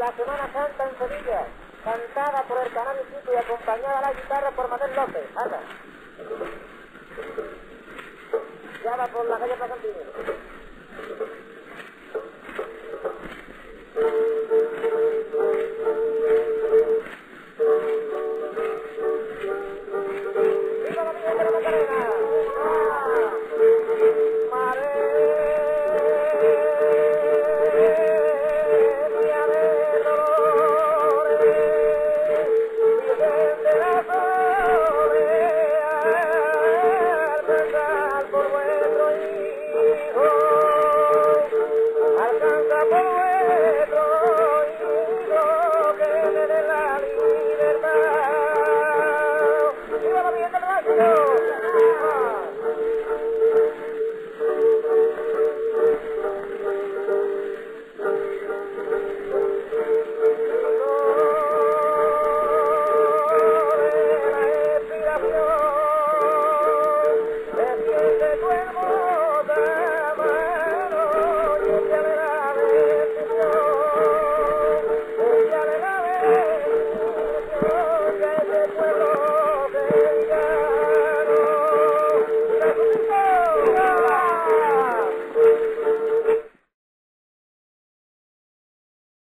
La Semana Santa en Sevilla, cantada por el Canario Chico y acompañada a la guitarra por Manuel López. Anda. Ya va por la calle Placantini.